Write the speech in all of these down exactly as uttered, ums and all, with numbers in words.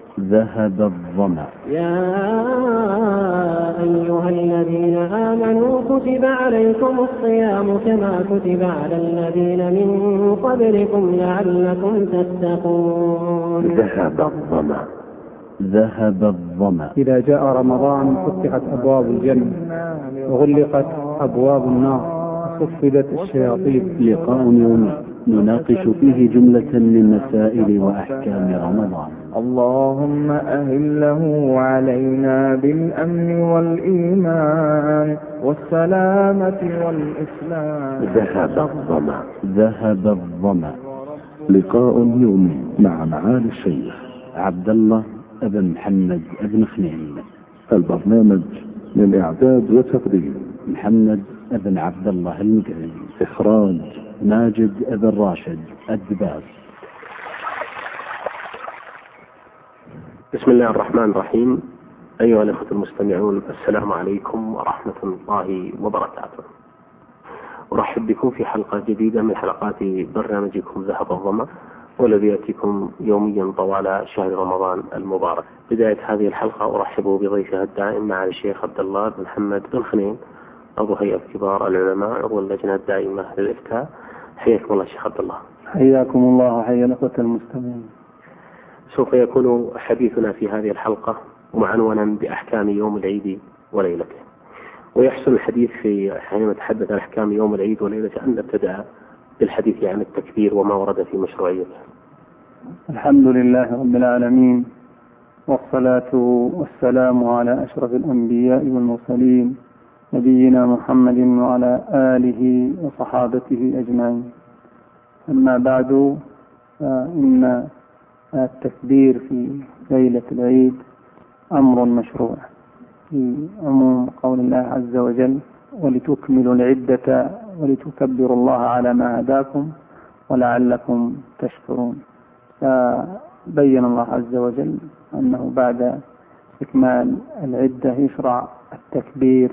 ذهب الظمأ. يا أيها الذين آمنوا كتب عليكم الصيام كما كتب على الذين من قبلكم لعلكم تتقون. ذهب الظمأ. ذهب الظمأ. إذا جاء رمضان فتحت أبواب الجنة وغلقت أبواب النار وصفدت الشياطين. لقاء يومي نناقش فيه جملة من مسائل وأحكام رمضان. اللهم أهله علينا بالأمن والإيمان والسلامة والإسلام. ذهب الظمأ. ذهب الظمأ. لقاء يومي مع معالي الشيخ عبد الله ابن محمد ابن خنين. البرنامج من إعداد وتقديم محمد ابن عبد الله المقري. إخراج ماجد ابن راشد الدباس. بسم الله الرحمن الرحيم. أيها الأخوة المستمعون، السلام عليكم ورحمة الله وبركاته. أرحب بكم في حلقة جديدة من حلقات برنامجكم ذهب الظمأ، والذي يأتيكم يوميا طوال شهر رمضان المبارك. بداية هذه الحلقة أرحب بضيفها الدائم مع الشيخ عبد الله بن محمد بن خنين، عضو هيئة كبار العلماء، عضو اللجنة الدائمة للإفتاء. حياكم الله شيخ عبد الله. حياكم الله وحيا الأخوة المستمعين. سوف يكون حديثنا في هذه الحلقة معنونا بأحكام يوم العيد وليلته، ويحسن الحديث في حين نتحدث عن أحكام يوم العيد وليلته أن نبتدأ بالحديث عن التكبير وما ورد في مشروعيته. الحمد لله رب العالمين، والصلاة والسلام على أشرف الأنبياء والمرسلين نبينا محمد وعلى آله وصحابته أجمعين. أما بعد، فإن التكبير في ليلة العيد أمر مشروع في عموم قول الله عز وجل: ولتكملوا العدة ولتكبروا الله على ما هداكم ولعلكم تشكرون. فبين الله عز وجل أنه بعد إكمال العدة يشرع التكبير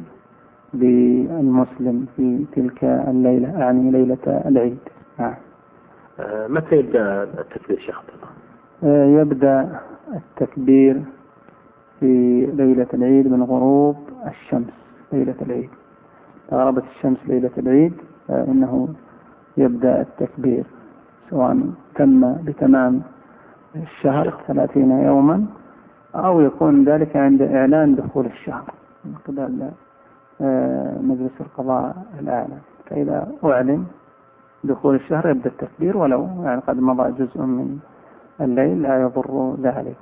للمسلم في تلك الليلة، يعني ليلة العيد. آه. متى يبدأ التكبير شيخ عبد الله؟ آه يبدأ التكبير في ليلة العيد من غروب الشمس ليلة العيد. غربت الشمس ليلة العيد فإنه يبدأ التكبير، سواء تم بتمام الشهر ثلاثين يوما أو يكون ذلك عند إعلان دخول الشهر من قبل مجلس القضاء الأعلى. فإذا أعلن دخول الشهر يبدأ التكبير، ولو يعني قد مضى جزء من الليل لا يضر ذلك.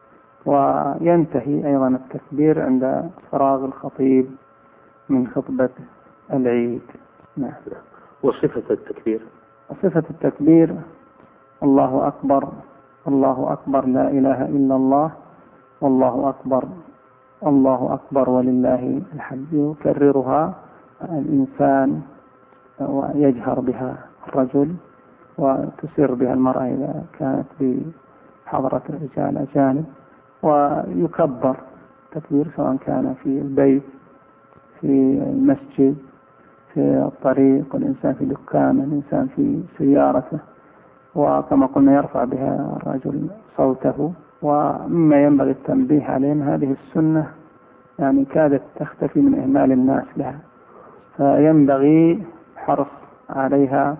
وينتهي أيضا التكبير عند فراغ الخطيب من خطبة العيد. نعم. وصفة التكبير؟ صفة التكبير: الله أكبر، الله أكبر، لا إله إلا الله، والله أكبر، الله أكبر ولله الحمد. يكررها الإنسان ويجهر بها الرجل، وتسر بها المرأة إذا كانت بحضرة الرجال أجانب. ويكبر تكبير سواء كان في البيت، في المسجد، في الطريق، الإنسان في دكان، الإنسان في سيارته. وكما قلنا يرفع بها الرجل صوته. ومما ينبغي التنبيه عليه هذه السنة يعني كادت تختفي من إهمال الناس لها، فينبغي الحرص عليها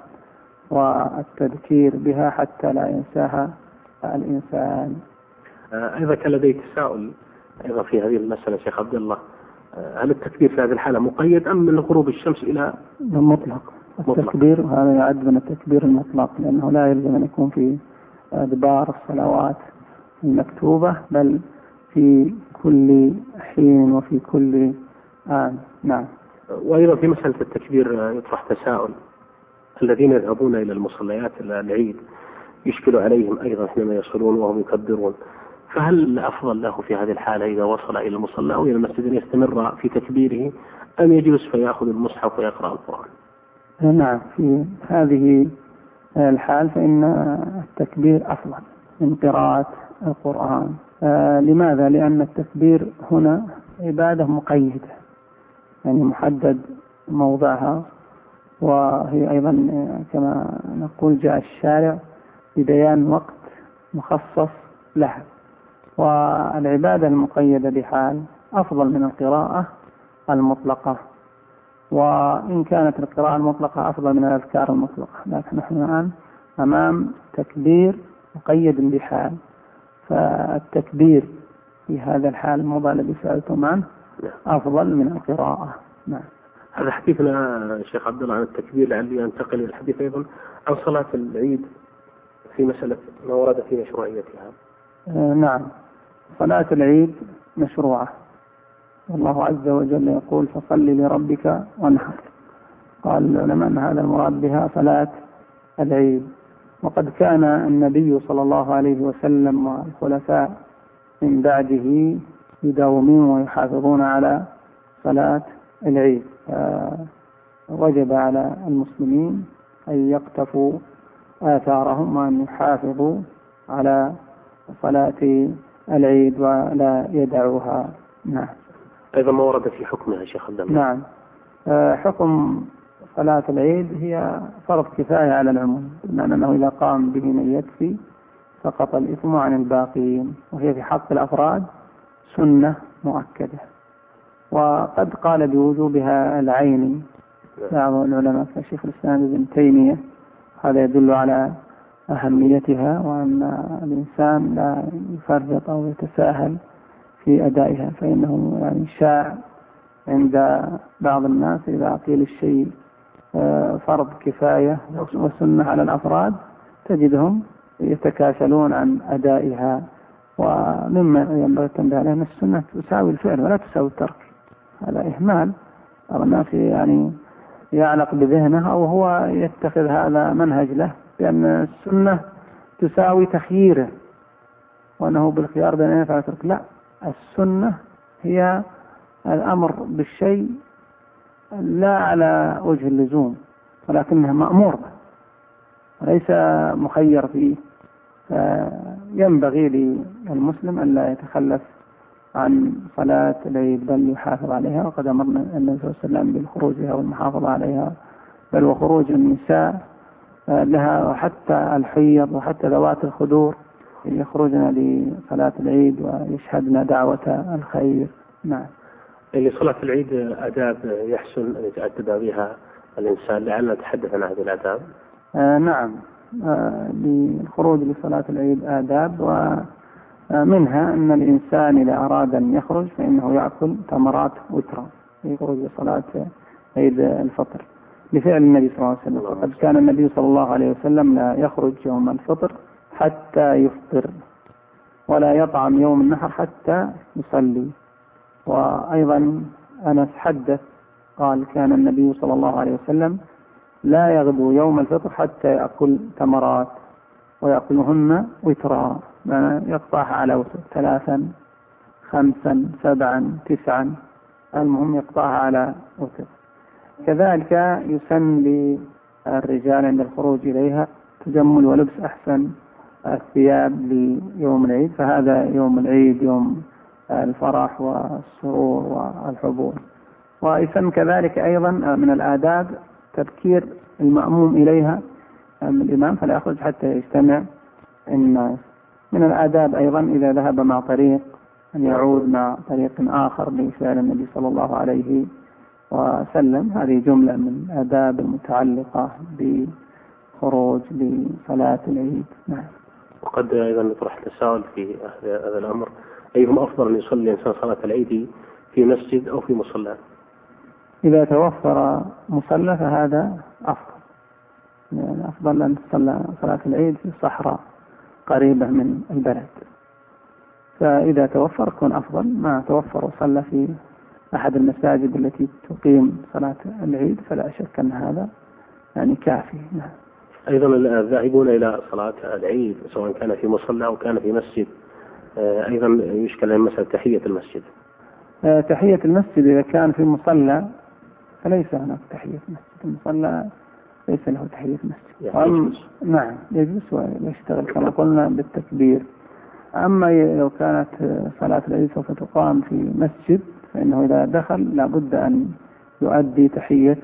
والتذكير بها حتى لا ينساها الإنسان. أيضا كان لدي تساؤل أيضا في هذه المسألة شيخ عبد الله: هل التكبير في هذه الحالة مقيد أم من غروب الشمس إلى مطلق؟ التكبير هذا يعد من التكبير المطلق، لأنه لا يلزم أن يكون في أدبار الصلوات المكتوبة، بل في كل حين وفي كل آن. نعم. وأيضا في مسألة التكبير يطرح تساؤل: الذين يذهبون إلى المصليات العيد يشكل عليهم أيضا حينما يصلون وهم يكبرون، فهل الأفضل له في هذه الحالة إذا وصل إلى المصلى أو إلى المسجد أن يستمر في تكبيره أم يجلس فيأخذ المصحف ويقرأ القرآن؟ نعم، في هذه الحال فإن التكبير أفضل من قراءة القرآن. آه لماذا؟ لأن التكبير هنا عبادة مقيدة، يعني محدد موضعها، وهي أيضا كما نقول جاء الشارع ببيان وقت مخصص لها. والعبادة المقيدة بحال أفضل من القراءة المطلقة، وإن كانت القراءة المطلقة أفضل من الأذكار المطلقة، لكن نحن الآن أمام تكبير مقيد بحال، فالتكبير في هذا الحال الموضع الذي سألتم عنه أفضل من القراءة. نعم. هذا حديثنا شيخ عبد الله عن التكبير، لعلي أنتقل إلى الحديث أيضا عن صلاة العيد في مسألة ما ورد في مشروعيتها. آه نعم، صلاة العيد مشروعة، والله عز وجل يقول فصل لربك وانحر. قال العلماء أن هذا المراد بها صلاة العيد، وقد كان النبي صلى الله عليه وسلم والخلفاء من بعده يداومون ويحافظون على صلاة العيد، وجب على المسلمين أن يقتفوا آثارهم وأن يحافظوا على صلاة العيد ولا يدعوها. نعم. أيضا ما ورد في حكمها شيخ عبد الله. نعم، حكم صلاة العيد هي فرض كفاية على العموم، بمعنى أنه إذا قام به من يكفي سقط الإثم عن الباقين، وهي في حق الأفراد سنة مؤكدة. وقد قال بوجوبها العيني بعض العلماء كشيخ الإسلام ابن تيمية، هذا يدل على أهميتها وأن الإنسان لا يفرط أو يتساهل في أدائها، فإنه يعني شاع عند بعض الناس إذا قيل الشيء فرض كفاية وسنة على الأفراد تجدهم يتكاسلون عن أدائها. ومما ينبغي التنبيه عليه أن السنة تساوي الفعل ولا تساوي الترك، هذا إهمال بعض الناس يعني يعلق بذهنه أو هو يتخذ هذا منهج له بأن السنة تساوي تخييره وأنه بالخيار بين أن يفعل الترك. لا، السنة هي الأمر بالشيء لا على وجه اللزوم، ولكنها مأمور وليس مخير فيه. ينبغي للمسلم أن لا يتخلف عن صلاة العيد بل يحافظ عليها، وقد أمرنا النبي صلى الله عليه وسلم بالخروجها والمحافظة عليها، بل وخروج النساء لها وحتى الحيض وحتى ذوات الخدور يخرجن لصلاة العيد ويشهدن دعوة الخير. نعم. لصلاة العيد آداب يحسن أن يتأدب بها الإنسان، لعلنا نتحدث عن هذه الآداب. آه نعم، آه للخروج لصلاة العيد آداب، ومنها أن الإنسان إذا أراد أن يخرج فإنه يأكل تمرات وترا يخرج لصلاة عيد الفطر لفعل النبي صلى الله عليه وسلم. وقد كان النبي صلى الله عليه وسلم لا يخرج يوم الفطر حتى يفطر، ولا يطعم يوم النحر حتى يصلي. وأيضا أنس حدث قال كان النبي صلى الله عليه وسلم لا يغدو يوم الفطر حتى يأكل تمرات ويأكلهن وترا، يقطعها على وتر ثلاثا خمسا سبعا تسعا، المهم يقطعها على وتر. كذلك يسن للرجال عند الخروج إليها تجمل ولبس أحسن الثياب ليوم العيد، فهذا يوم العيد يوم الفرح والسرور والحبور. ويسن كذلك أيضا من الآداب تبكير المأموم إليها من الإمام فلا يخرج حتى يجتمع الناس. من الآداب أيضا إذا ذهب مع طريق أن يعود مع طريق آخر بفعل النبي صلى الله عليه وسلم. هذه جملة من الآداب المتعلقة بخروج لصلاة العيد. نعم. وقد أيضا نطرح تساؤل في هذا الأمر، أيهما أفضل أن يصلي الإنسان صلاة العيد في مسجد أو في مصلى؟ إذا توفر مصلى فهذا أفضل، يعني أفضل أن تصلى صلاة العيد في صحراء قريبة من البلد، فإذا توفر يكون أفضل. ما توفر وصلى في أحد المساجد التي تقيم صلاة العيد فلا شك أن هذا يعني كافي. نعم. أيضا الذاهبون إلى صلاة العيد سواء كان في مصلى أو كان في مسجد أيضا يشكل مسألة تحية المسجد. تحية المسجد إذا كان في مصلى فليس هناك تحية مسجد، المصلى ليس له تحية مسجد. يعني نعم يجلس ويشتغل كما قلنا بالتكبير. أما لو كانت صلاة العيد سوف تقام في مسجد فإنه إذا دخل لابد أن يؤدي تحية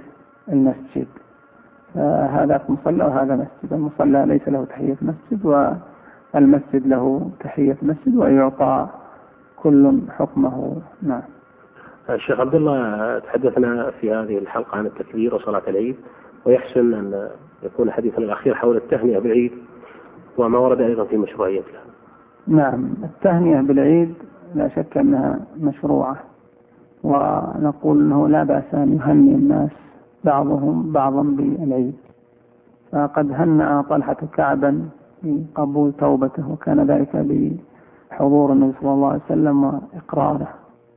المسجد. هذا مصلى وهذا مسجد، المصلى ليس له تحية مسجد المسجد له تحية مسجد ويعطى كل حكمه. نعم. الشيخ عبد الله، تحدثنا في هذه الحلقة عن التكبير وصلاة العيد، ويحسن أن يكون حديثنا الأخير حول التهنئة بالعيد وما ورد أيضا في مشروعيتها. نعم، التهنئة بالعيد لا شك أنها مشروعة، ونقول أنه لا بأس أن يهنئ الناس بعضهم بعضا بالعيد. فقد هنأ طلحة كعبا بقبول توبته، وكان ذلك بحضور النبي صلى الله عليه وسلم وإقراره،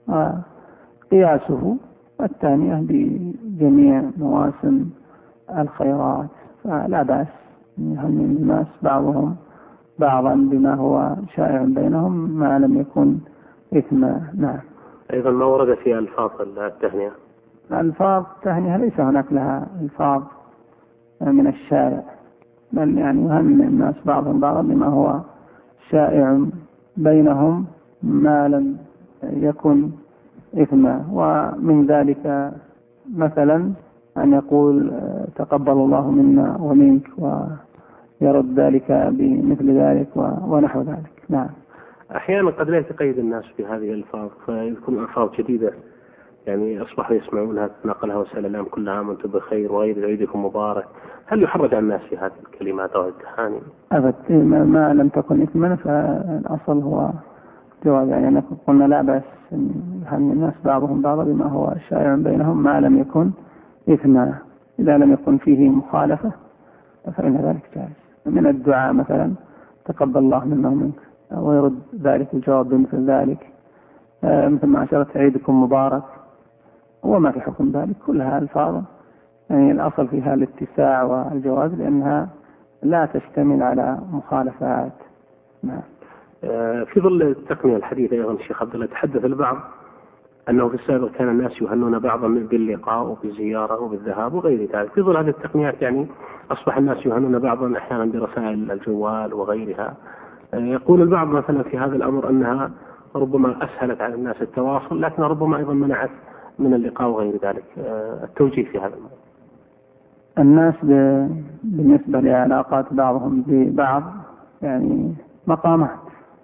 وقياسه التهنئة بجميع مواسم الخيرات. فلا بأس يهنئ الناس بعضهم بعضا بما هو شائع بينهم ما لم يكن إثما. نعم. أيضا ما ورد في ألفاظ التهنئة؟ ألفاظ التهنئة ليس هناك لها ألفاظ من الشارع، بل يعني يهنئ الناس بعضهم بعضا بما هو شائع بينهم ما لم يكن إثما. ومن ذلك مثلا أن يقول تقبل الله منا ومنك، ويرد ذلك بمثل ذلك ونحو ذلك. نعم. أحيانا قد لا يتقيد الناس بهذه الألفاظ، فيكون ألفاظ جديدة يعني أصبحوا يسمعونها تنقلها وسأل الله كل عام وأنتم بخير وغير عيدكم مبارك. هل يحرج على الناس في هذه الكلمات أو التهاني؟ أبد، ما لم تكن إثما فالأصل هو جواز. يعني قلنا لا بأس يهنئ الناس بعضهم بعضا بما هو شائع بينهم ما لم يكن إثما. إذا لم يكن فيه مخالفة فإن ذلك جائز. من الدعاء مثلا تقبل الله منا ومنك، ويرد ذلك الجواب بمثل ذلك، مثل ما أشرت عيدكم مبارك وما في حكم ذلك. كلها ألفاظ يعني الأصل فيها الاتساع والجواز، لأنها لا تشتمل على مخالفات. نعم. في ظل التقنية الحديثة أيضا الشيخ عبد الله، تحدث البعض أنه في السابق كان الناس يهنون بعضا باللقاء وبالزيارة وبالذهاب وغير ذلك. في ظل هذه التقنيات يعني أصبح الناس يهنون بعضا أحيانا برسائل الجوال وغيرها. يقول البعض مثلا في هذا الأمر أنها ربما أسهلت على الناس التواصل، لكن ربما أيضا منعت من اللقاء وغير ذلك. التوجيه في هذا الموضوع. الناس بالنسبة لعلاقات بعضهم ببعض يعني مقامات،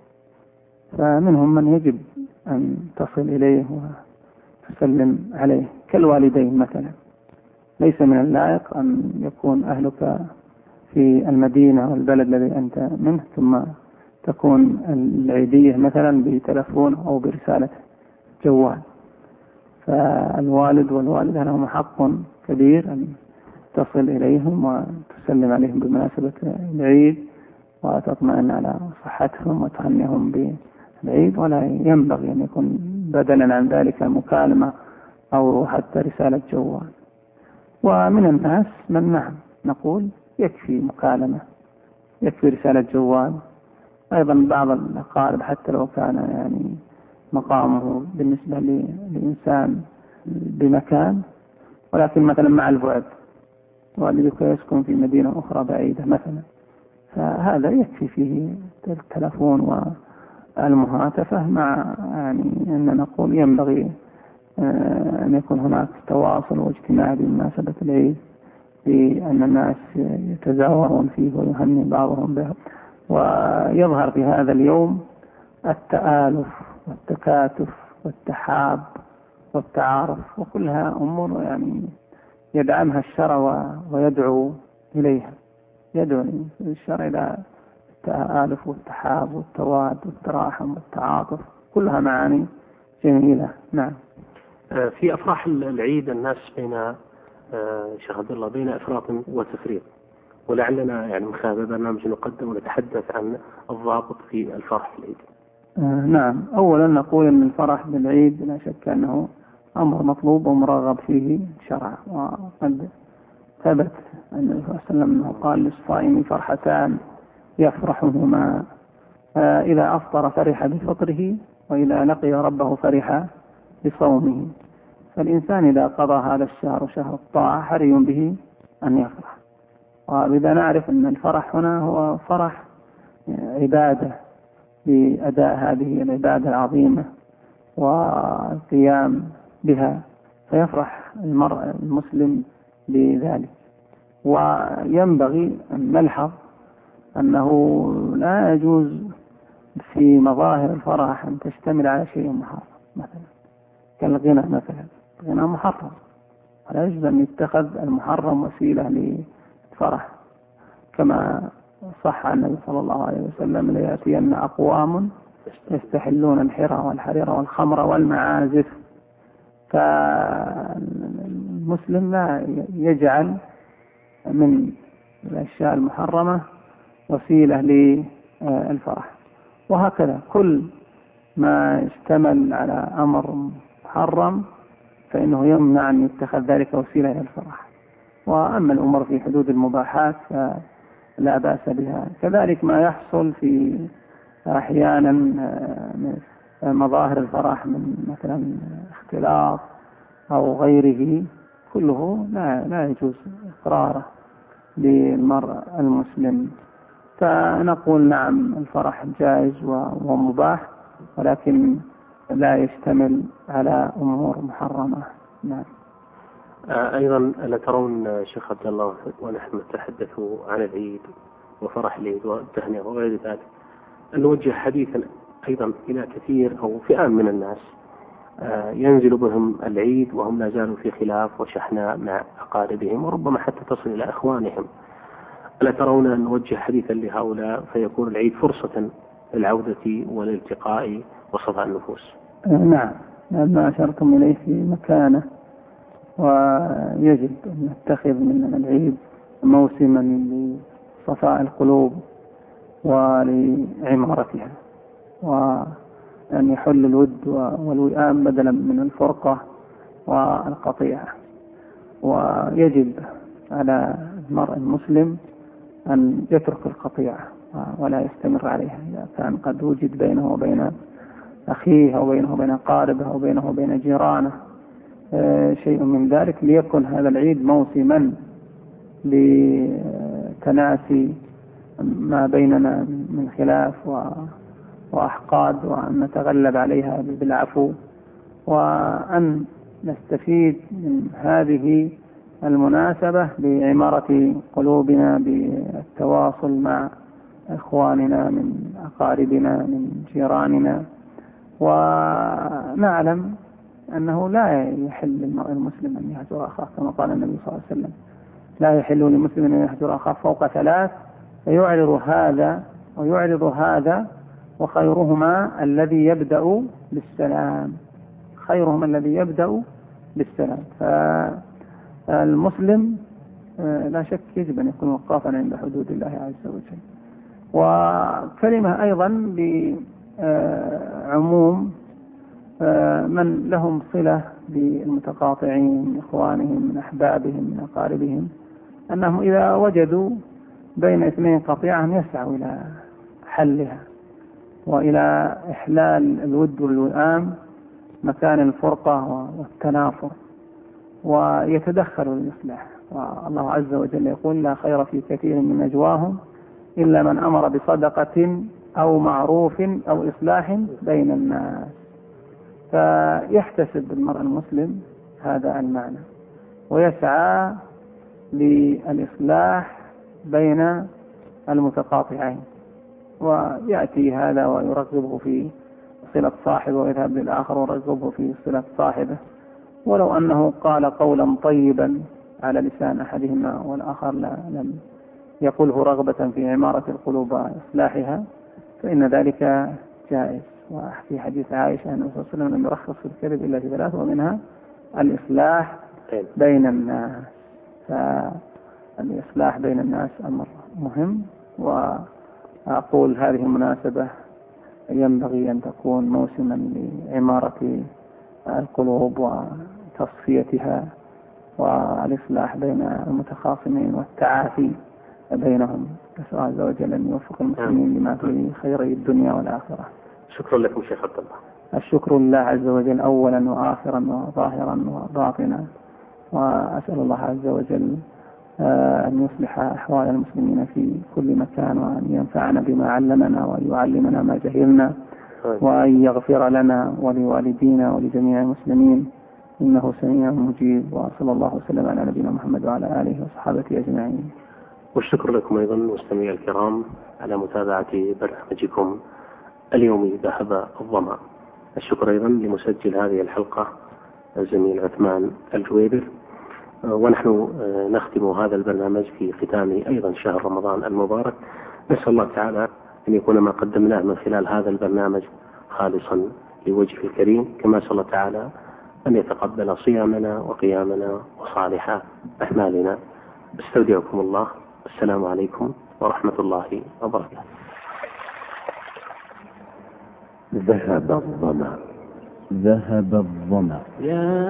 فمنهم من يجب أن تصل إليه وتسلم عليه كالوالدين مثلا. ليس من اللائق أن يكون أهلك في المدينة والبلد الذي أنت منه ثم تكون العيدية مثلا بتلفون أو برسالة جوال. فالوالد والوالدة لهم حق كبير أن تصل إليهم وتسلم عليهم بمناسبة العيد وتطمئن على صحتهم وتهنئهم بالعيد، ولا ينبغي أن يكون بدلا عن ذلك مكالمة أو حتى رسالة جوال. ومن الناس من نعم نقول يكفي مكالمة، يكفي رسالة جوال. أيضا بعض الأقارب حتى لو كان يعني مقامه بالنسبة لإنسان بمكان، ولكن مثلا مع البعد والدك يسكن في مدينة أخرى بعيدة مثلا، فهذا يكفي فيه التلفون والمهاتفة. مع يعني أن نقول ينبغي أن يكون هناك تواصل واجتماع بمناسبة العيد، بأن الناس يتزاورون فيه ويهني بعضهم به. ويظهر في هذا اليوم التآلف والتكاتف والتحاب والتعارف، وكلها أمور يعني يدعمها الشرع ويدعو إليها. يدعو الشرع إلى التآلف والتحاب والتواد والتراحم والتعاطف، كلها معاني جميلة. نعم. في أفراح العيد الناس بين شيخ عبد الله بين إفراط وتفريط، ولعلنا يعني من خلال برنامج نقدم ونتحدث عن الضابط في الفرح في العيد. آه نعم. أولا نقول أن الفرح بالعيد لا شك أنه أمر مطلوب ومرغب فيه شرعا، وقد ثبت أن النبي صلى الله عليه وسلم أنه قال للصائم فرحتان يفرحهما، آه إذا أفطر فرح بفطره، وإذا لقي ربه فرح بصومه. فالإنسان إذا قضى هذا الشهر شهر الطاعة حري به أن يفرح. وبذا نعرف أن الفرح هنا هو فرح عبادة بأداء هذه العبادة العظيمة والقيام بها، فيفرح المرء المسلم بذلك. وينبغي أن نلحظ أنه لا يجوز في مظاهر الفرح أن تشتمل على شيء محرم، مثلا كالغنى مثلا، الغنى محرم، ولا يجوز أن يتخذ المحرم وسيلة للفرح، كما صح عن النبي صلى الله عليه وسلم: ليأتين أقوام يستحلون الحرى والحرير والخمر والمعازف. فالمسلم لا يجعل من الأشياء المحرمة وسيلة للفرح. وهكذا كل ما اشتمل على أمر محرم فإنه يمنع أن يتخذ ذلك وسيلة للفرح. وأما الأمور في حدود المباحات فلا بأس بها. كذلك ما يحصل في أحيانا مظاهر الفرح من مثلا اختلاط أو غيره كله لا, لا يجوز إقراره للمرء المسلم. فنقول نعم الفرح جائز ومباح، ولكن لا يشتمل على أمور محرمة. نعم. أيضا ألا ترون شيخ عبد الله ونحن نتحدث عن العيد وفرح العيد والتهنئة وغير ذلك أن نوجه حديثا أيضا إلى كثير أو فئام من الناس ينزل بهم العيد وهم لا زالوا في خلاف وشحناء مع أقاربهم وربما حتى تصل إلى أخوانهم. ألا ترون أن نوجه حديثا لهؤلاء فيكون العيد فرصة للعودة والالتقاء وصفاء النفوس؟ نعم، ما أشرتم إليه في مكانه، ويجب أن نتخذ من العيد موسما لصفاء القلوب ولعمارتها، وأن يحل الود والوئام بدلا من الفرقة والقطيعة. ويجب على المرء المسلم أن يترك القطيعة ولا يستمر عليها إذا كان قد وجد بينه وبين أخيه أو بينه وبين قاربه أو بينه وبين جيرانه شيء من ذلك، ليكن هذا العيد موسما لتناسي ما بيننا من خلاف وأحقاد، وأن نتغلب عليها بالعفو، وأن نستفيد من هذه المناسبة لعمارة قلوبنا بالتواصل مع إخواننا من أقاربنا من جيراننا. ونعلم أنه لا يحل للمرء المسلم أن يهجر أخاه، كما قال النبي صلى الله عليه وسلم: لا يحل لمسلم أن يهجر أخاه فوق ثلاث، فيعرض هذا ويعرض هذا، وخيرهما الذي يبدأ بالسلام، خيرهما الذي يبدأ بالسلام. فالمسلم لا شك يجب أن يكون وقافا عند حدود الله عز وجل. وكلمة أيضا بعموم من لهم صلة بالمتقاطعين من إخوانهم من أحبابهم من أقاربهم، أنهم إذا وجدوا بين اثنين قطيعة يسعوا إلى حلها وإلى إحلال الود والوئام مكان الفرقة والتنافر، ويتدخلوا للإصلاح. والله عز وجل يقول: لا خير في كثير من نجواهم إلا من أمر بصدقة أو معروف أو إصلاح بين الناس. فيحتسب المرء المسلم هذا المعنى ويسعى للإصلاح بين المتقاطعين، ويأتي هذا ويرغبه في صلة صاحبه ويذهب للآخر ويرغبه في صلة صاحبه، ولو أنه قال قولا طيبا على لسان أحدهما والآخر لم يقوله رغبة في عمارة القلوب وإصلاحها، فإن ذلك جائز. وفي حديث عائشة أن النبي صلى الله عليه وسلم لم يرخص في الكذب إلا في ثلاث، ومنها الإصلاح بين الناس. فالإصلاح بين الناس أمر مهم، وأقول هذه المناسبة ينبغي أن تكون موسما لعمارة القلوب وتصفيتها والإصلاح بين المتخاصمين والتعافي بينهم. نسأل الله عز وجل أن يوفق المسلمين لما في خيري الدنيا والآخرة. شكرا لكم شيخ عبد الله. الشكر لله عز وجل أولا وآخرا وظاهرا وباطنا، وأسأل الله عز وجل أن يصلح أحوال المسلمين في كل مكان، وأن ينفعنا بما علمنا وأن يعلمنا ما جهلنا، وأن يغفر لنا ولوالدينا ولجميع المسلمين، إنه سميع مجيب. وصلى الله وسلم على نبينا محمد وعلى آله وصحبه أجمعين. والشكر لكم أيضا مستمعي الكرام على متابعة برنامجكم اليومي ذهب الظمأ. الشكر أيضا لمسجل هذه الحلقة الزميل عثمان الجويبر. ونحن نختم هذا البرنامج في ختام أيضا شهر رمضان المبارك. نسأل الله تعالى أن يكون ما قدمناه من خلال هذا البرنامج خالصا لوجهه الكريم، كما نسأل الله تعالى أن يتقبل صيامنا وقيامنا وصالح أعمالنا. استودعكم الله. السلام عليكم ورحمة الله وبركاته. ذهب الظمأ. ذهب الظمأ. يا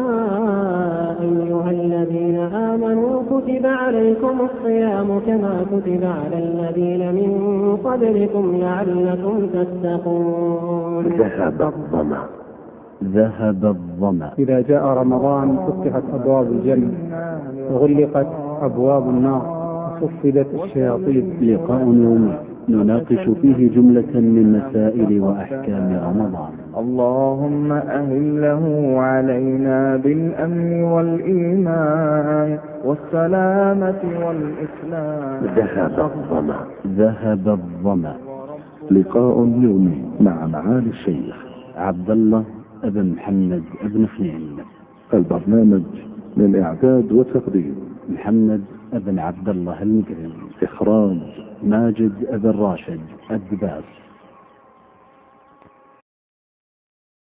أيها الذين آمنوا كتب عليكم الصيام كما كتب على الذين من قبلكم لعلكم تتقون. ذهب الظمأ. ذهب الظمأ. إذا جاء رمضان فتحت أبواب الجنة وغلقت أبواب النار وصفدت الشياطين. لقاء يومي نناقش فيه جملة من مسائل وأحكام رمضان. اللهم أهله علينا بالأمن والإيمان والسلامة والإسلام. ذهب الظمأ. ذهب الظمأ. لقاء يومي مع معالي الشيخ عبد الله ابن محمد ابن خنين. البرنامج من إعداد وتقديم محمد ابن عبد الله المقري. إخراج ماجد ابن راشد الدباس.